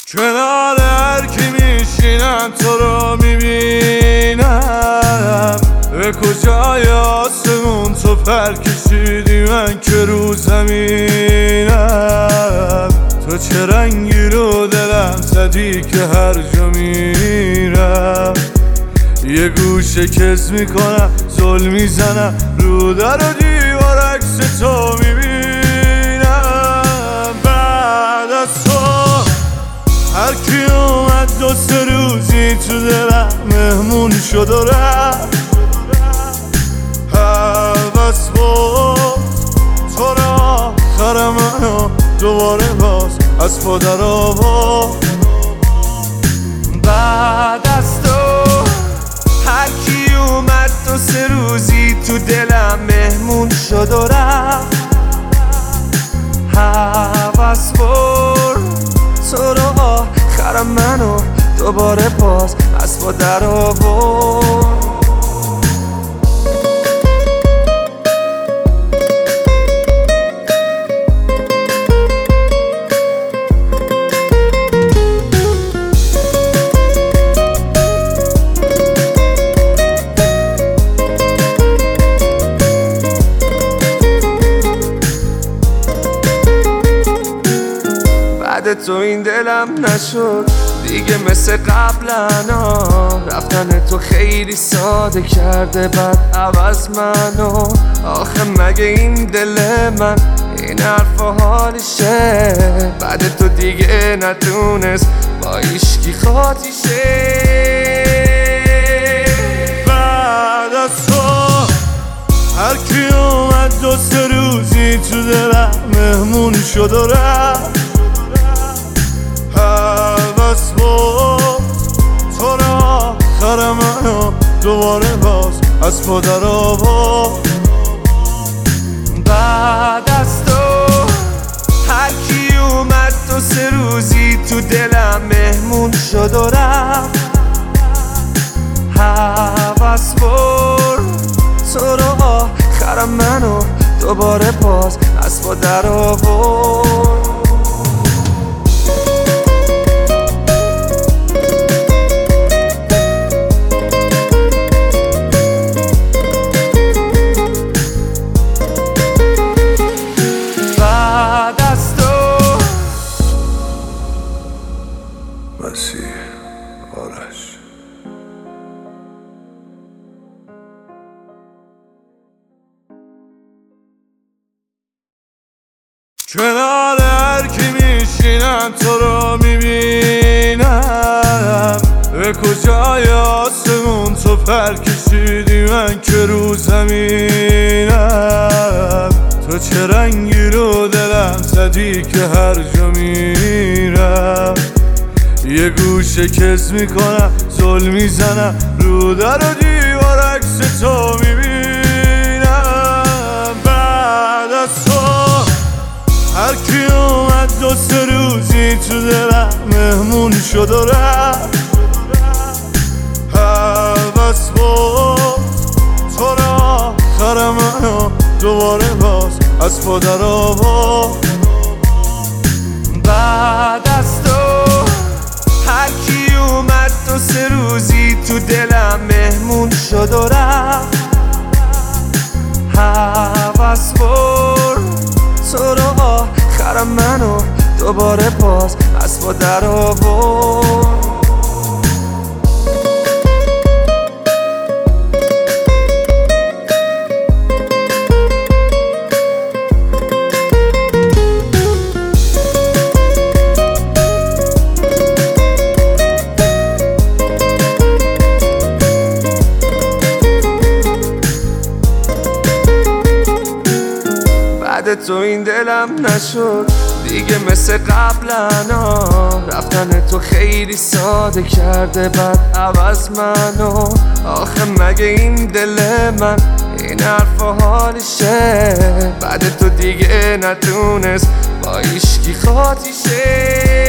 کنار هر کی میشینم تو رو میبینم. به کجای آسمون تو پر کشیدی من که رو زمینم. تو چه رنگی رو دلم زدی که هر جا میرم یه گوشه کز میکنم زل میزنم رو در و دیوار عکس تو میبینم. بعد از تو هر کی اومد 2-3 روزی تو دلم مهمون شد و رفت. هوس بود تو را آخر منو دوباره باز از پا در آورد. بعد از تو هر کی اومد 2-3 روزی تو دلم مهمون شد و رفت. هوس برد تو رو آخر منو دوباره باز از پا در آورد. بعد تو این دلم نشد دیگه مثل قبلا. رفتن تو خیلی ساده کرده بعد عوض منو. آخه مگه این دل من این حرف و حالشه؟ بعد تو دیگه نتونست با ایشکی خاطیشه. بعد از تو هر کی اومد 2-3 روزی تو دلم مهمون شد و رفت. هوس بود تو را آخر منو دوباره باز از پا در آورد. بعد از تو هر کی اومد 2-3 روزی تو دلم مهمون شد و رفت. هوس برد تو را آخر منو دوباره باز از پا در آورد. آرش کنار هر کی میشینم تو رو میبینم. به کجای آسمون تو پر کشیدی من که رو زمینم. تو چه رنگی رو دلم زدی که هر جا میرم یه گوشه کز میکنم زل میزنم رو در و دیوار عکس تو میبینم. بعد از تو هر کی اومد 2-3 روزی تو دلم مهمون شد و رفت. هوس بود تو را آخر منو دوباره باز از پا در آورد. بعد از تو هر کی اومد 2-3 روزی تو دلم مهمون شد و رفت. هوس برد تو رو آخر منو دوباره باز از پا در آورد. بعد تو این دلم نشد دیگه مثل قبلا. رفتن تو خیلی ساده کرده بعد عوض منو. آخه مگه این دل من این حرف و حالشه؟ بعد تو دیگه نتونست با ایشکی خاطیشه.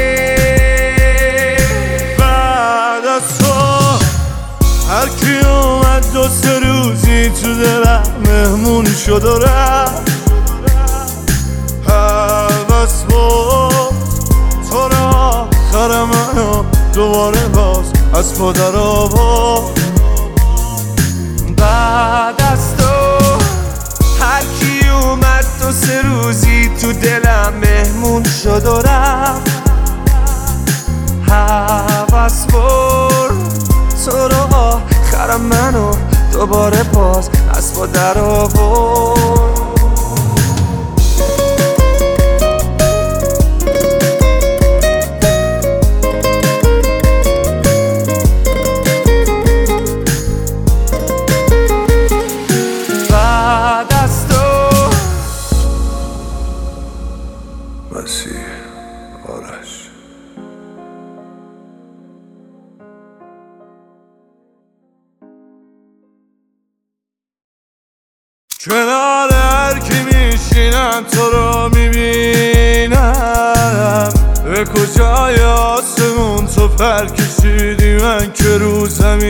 بعد از تو هر کی اومد 2-3 روزی تو دلم مهمون شد و رفت. هوس بود تو را آخر منو دوباره باز از پا در آورد. بعد از تو هر کی اومد 2-3 روزی تو دلم مهمون شد و رفت. هوس برد تو رو آخر منو دوباره باز از پا در آورد. بعد از تو مسیح آرش. کنار هر کی میشینم تو رو میبینم. به کجای آسمون تو پر کشیدی من که رو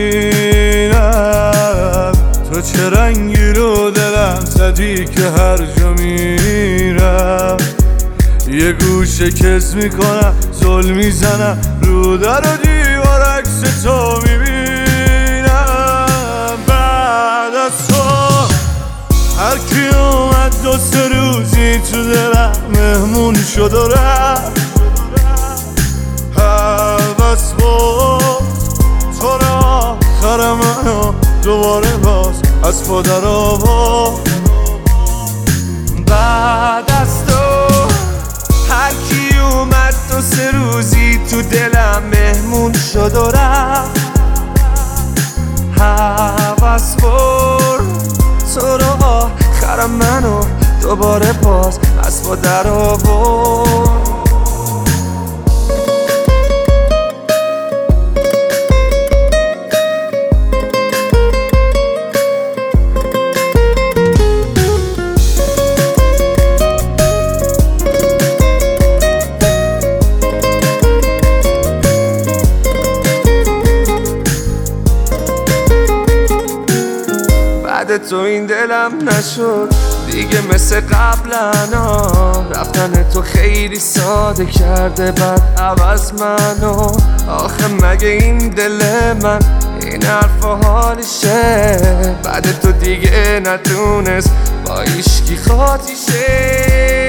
زمینم. تو چه رنگی رو دلم زدی که هر جا میرم یه گوشه کز میکنم زل میزنم رو در و دیوار عکس تو میبینم. بعد از تو هر کی اومد 2-3 روزی تو دلم مهمون شد و رفت. هوس برد تو رو آخر منو دوباره باز از پا در آورد. بعد از تو هر کی اومد 2-3 روزی تو دلم مهمون شد و رفت. هوس برد تو رو آخر منو دوباره باز از پا در آورد. بعد تو این دلم نشد دیگه مثل قبلا. رفتن تو خیلی ساده کرده بعد عوض منو. آخه مگه این دل من این حرف و حالشه؟ بعد تو دیگه نتونست با ایشکی خاطیشه.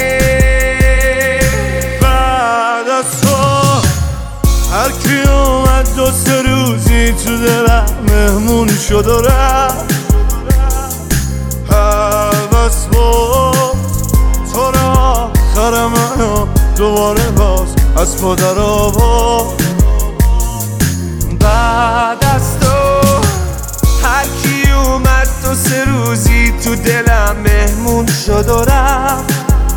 بعد از تو هر کی اومد 2-3 روزی تو دلم مهمون شد و رفت. هوس برد تو رو آخر منو دوباره باز از پا در آورد. بعد از تو هر کی اومد 2-3 روزی تو دلم مهمون شد و رفت.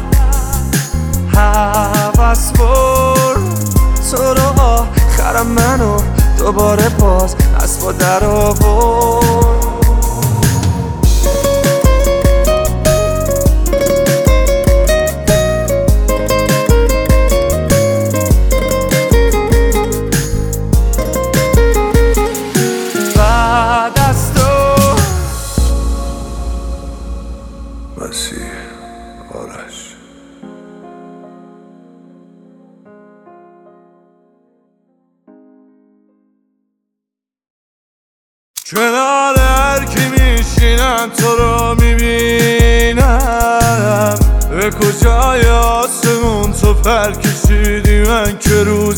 هوس برد تو رو آخر منو دوباره باز از پا در آورد. مسیح آرش. کنار هر کی میشینم تو رو میبینم. به کجای آسمون تو پر کشیدی من که رو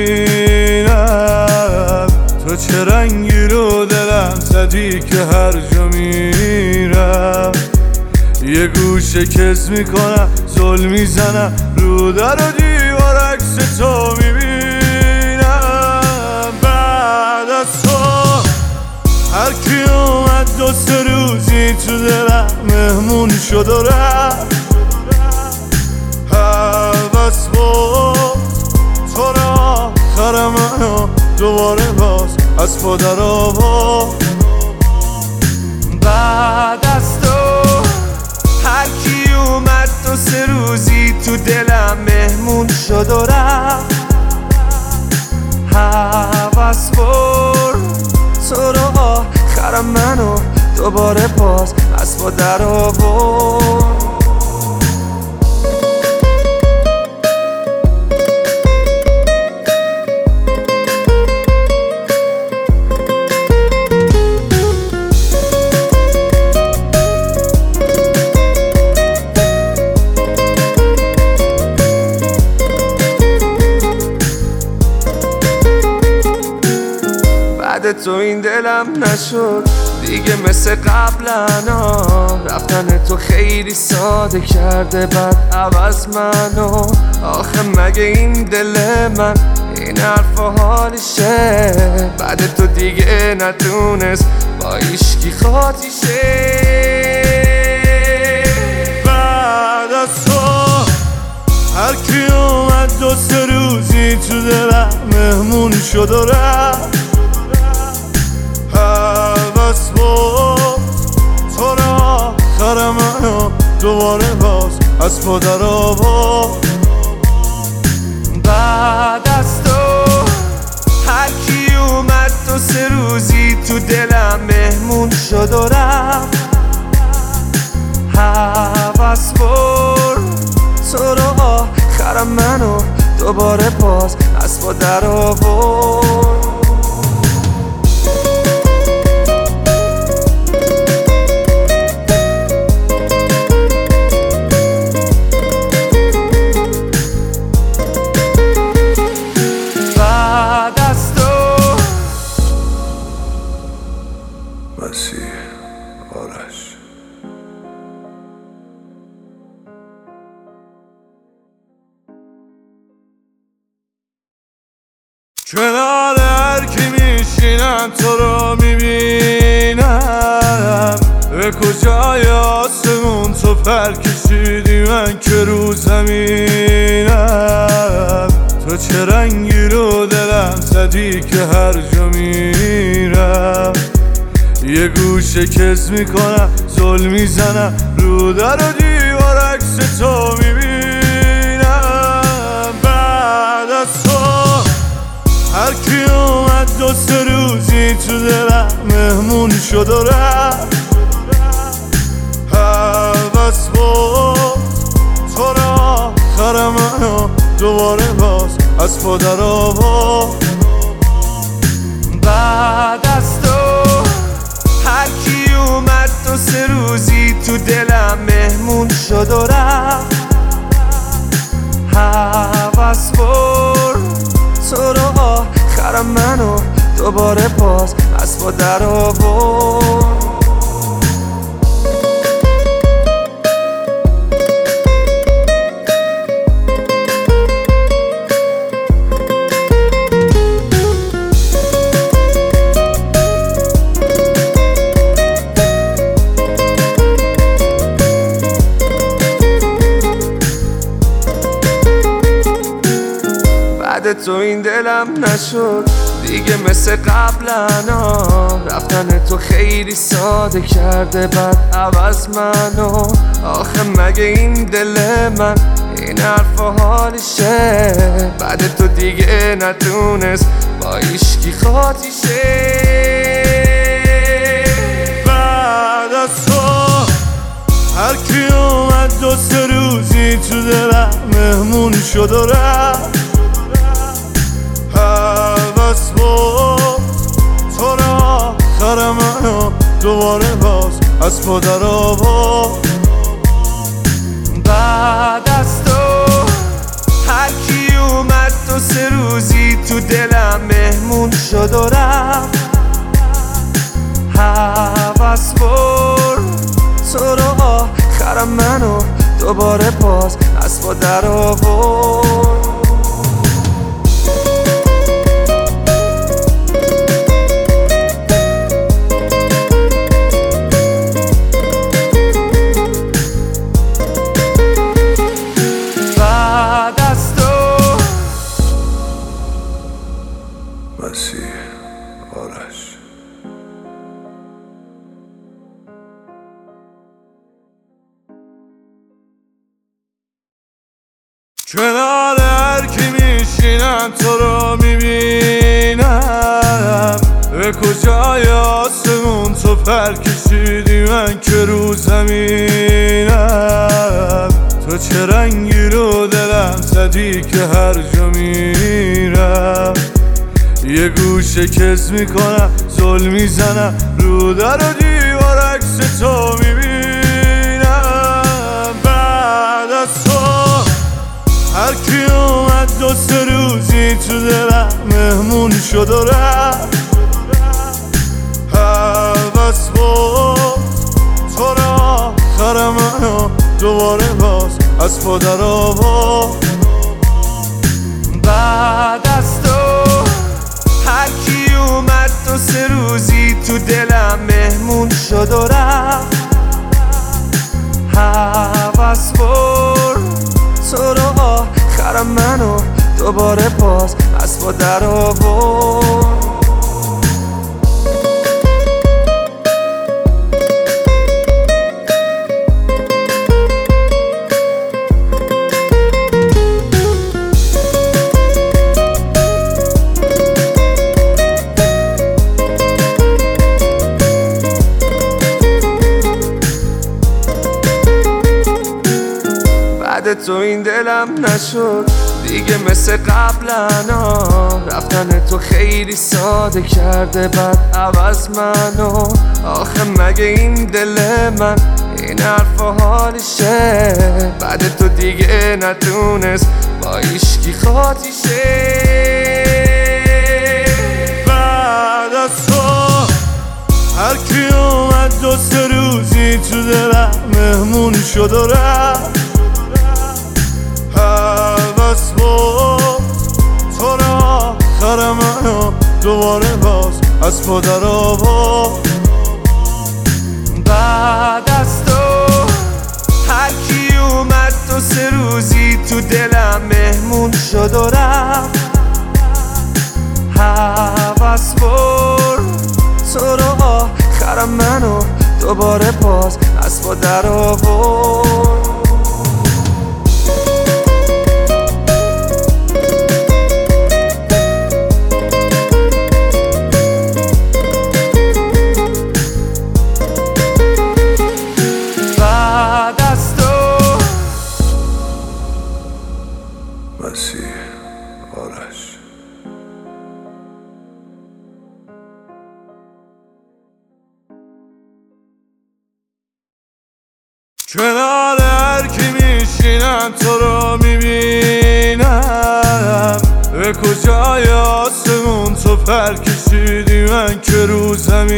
زمینم. تو چه رنگی رو دلم زدی که هر جا میرم یه گوشه کز میکنم زل میزنم رو در و دیوار عکس تو میبینم. بعد از تو هر کی اومد 2-3 روزی تو دلم مهمون شد و رفت. هوس برد تو رو آخر منو دوباره باز از پا در آورد. بعد از تو هر کی اومد 2-3 روزی تو دلم مهمون شد و رفت. هوس برد تو رو آخر منو دوباره باز از پا در آورد. بعد تو این دلم نشد دیگه مثل قبلا. رفتن تو خیلی ساده کرده بعد عوض منو. آخه مگه این دل من این حرف و حالشه؟ بعد تو دیگه نتونست با ایشکی خاطیشه. بعد از تو هر کی اومد 2-3 روزی تو دلم مهمون شد و رفت. حوض بود تو را آخر منو دوباره باز از پا در آورد. بعد از تو هر کی اومد 2-3 روزی تو دلم مهمون شد و رفت. حوض برد تو رو آخر منو دوباره باز از پا در آورد. مسیح آرش کنار هر کی میشینم تو رو میبینم. به کجای آسمون تو پر کشیدی من که رو زمینم. تو چه رنگی رو دلم زدی که هر جا میرم یه گوشه کز میکنم زل میزنم رو در و دیوار عکس تو میبینم. بعد از تو هر کی اومد 2-3 روزی تو دلم مهمون شد و رفت. حوض بود تو را آخر منو دوباره باز از پا در آورد. بعد از تو هر کی اومد 2-3 روزی تو دلم مهمون شد و رفت. حوض برد تو رو آخر منو دوباره باز از پا در آورد. بعد تو این دلم نشد دیگه مثل قبلا. رفتن تو خیلی ساده کرده بعد عوض منو. آخه مگه این دل من این حرف و حالشه؟ بعد تو دیگه نتونست با ایشکی خاطیشه. بعد از تو هر کی اومد 2-3 روزی تو دلم مهمون شد و رفت. حوض بود تو را آخر منو دوباره باز از پا در آورد. بعد از تو هر کی اومد 2-3 روزی تو دلم مهمون شد و رفت. حوض برد تو رو آخر منو دوباره باز از پا در آورد. مسیح آرش کنار هر کی میشینم تو رو میبینم. به کجای آسمون تو پر کشیدی من که رو زمینم. تو چه رنگی رو دلم زدی که هر جا میرم یه گوشه کز میکنم زل میزنم رو در و دیوار عکس تو میبینم. بعد از تو هر کی اومد 2-3 روزی تو دلم مهمون شد و رفت. از تو را آخر منو دوباره باز از پا در آورد. بعد از تو هر کی اومد 2-3 روزی تو دلم مهمون شد و رفت. هوس برد تو رو آخر منو دوباره باز از پا در آورد. بعد تو این دلم نشد دیگه مثل قبلا. رفتن تو خیلی ساده کرده بعد عوض منو. آخه مگه این دل من این حرف و حالشه؟ بعد تو دیگه نتونست با ایشکی خاطیشه. بعد از تو هر کی اومد 2-3 روزی تو دلم مهمون شد و رفت. هوس بود تو را آخر منو دوباره باز از پا در آورد. بعد از تو هر کی اومد 2-3 روزی تو دلم مهمون شد و رفت. هوس برد تو رو آخر منو دوباره باز از پا در آورد. مسیح آرش. کنار هر کی میشینم تو رو میبینم. به کجای آسمون تو پر کشیدی من که رو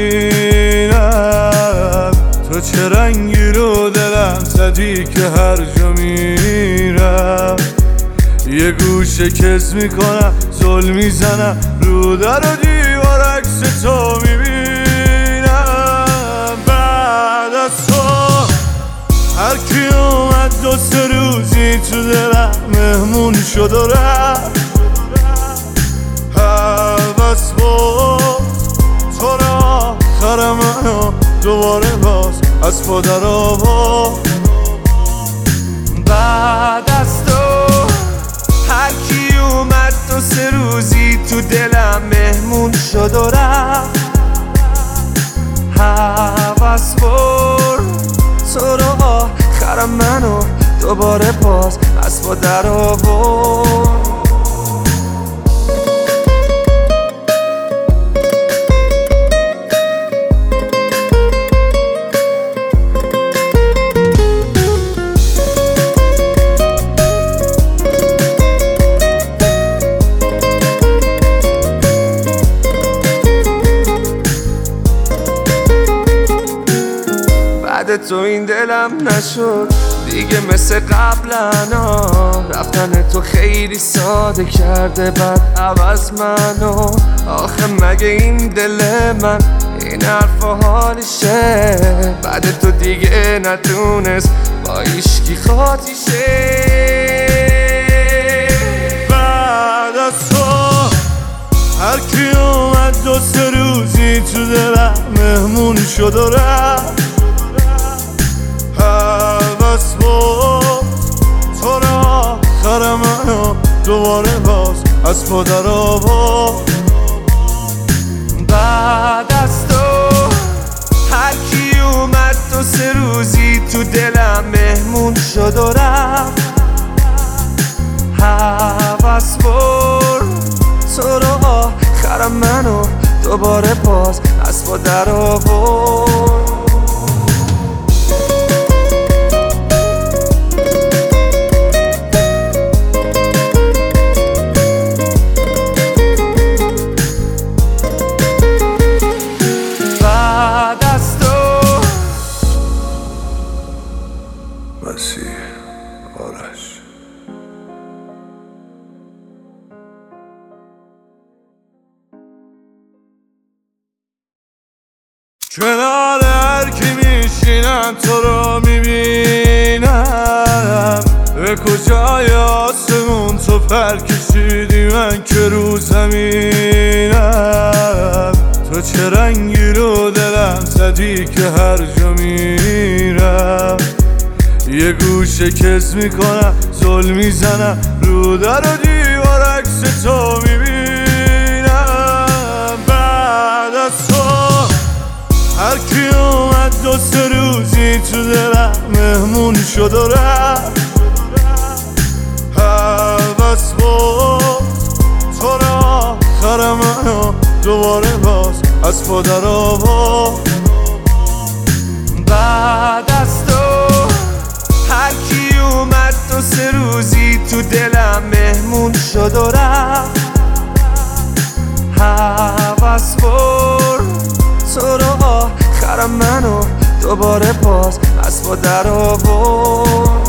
زمینم. تو چه رنگی رو دلم زدی که هر جا میرم یه گوشه کز میکنم زل میزنم رو در و دیوار عکس تو میبینم. بعد از تو هر کی اومد 2-3 روزی تو دلم مهمون شد و رفت. هوس بود تو را آخر منو دوباره باز از پا در آورد. بعد از تو هر کی اومد 2-3 روزی تو دلم مهمون شد و رفت. هوس برد تو رو آخر منو دوباره باز از پا در آورد. بعد تو این دلم نشد دیگه مثل قبلا. رفتن تو خیلی ساده کرده بعد عوض منو. آخه مگه این دل من این حرف و حالشه؟ بعد تو دیگه نتونست با ایشکی خاطیشه. بعد از تو هر کی اومد 2-3 روزی تو دلم مهمون شد و رفت. هوس بود تو را آخر منو دوباره باز از پا در آورد. بعد از تو هر کی اومد 2-3 روزی تو دلم مهمون شد و رفت. هوس برد تو رو آخر منو دوباره باز از پا در آورد. بعد از کنار هر کی میشینم تو رو میبینم. به کجای آسمون تو پر کشیدی من که رو زمینم. تو چه رنگی رو دلم زدی که هر جا میرم یه گوشه کز میکنم زل میزنم رو در و دیوار عکس تو میبینم. بعد از تو هر کی اومد 2-3 روزی تو دلم مهمون شد و رفت. هوس بود تو را آخر منو دوباره باز از پا در آورد. بعد از تو هر کی اومد 2-3 روزی تو دلم مهمون شد و رفت. هوس برد تو رو آخر منو دوباره باز از پا در آورد.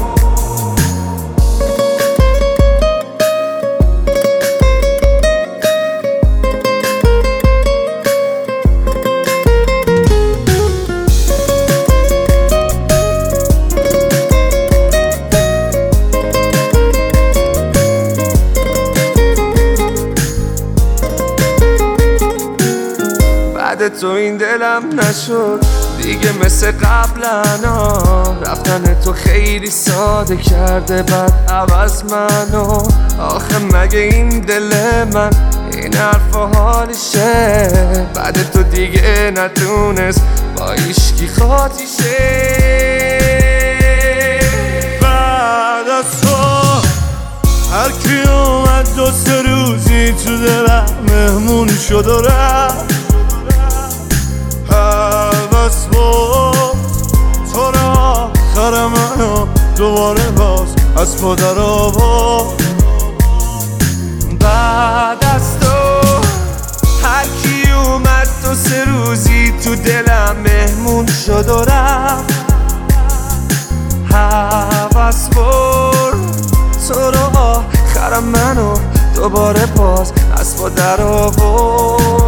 بعد تو این دلم نشد دیگه مثل قبلنا. رفتن تو خیلی ساده کرده بعد عوض منو. آخه مگه این دل من این حرف و حالشه؟ بعد تو دیگه نتونست با عشقی خاطی شه. بعد از تو هر کی اومد 2-3 روزی تو دلم مهمون شد و رفت. هوس بود تو را آخر منو دوباره باز از پا در آورد. بعد از تو هر کی اومد 2-3 روزی تو دلم مهمون شد و رفت. هوس برد تو رو آخر منو دوباره باز از پا در آورد.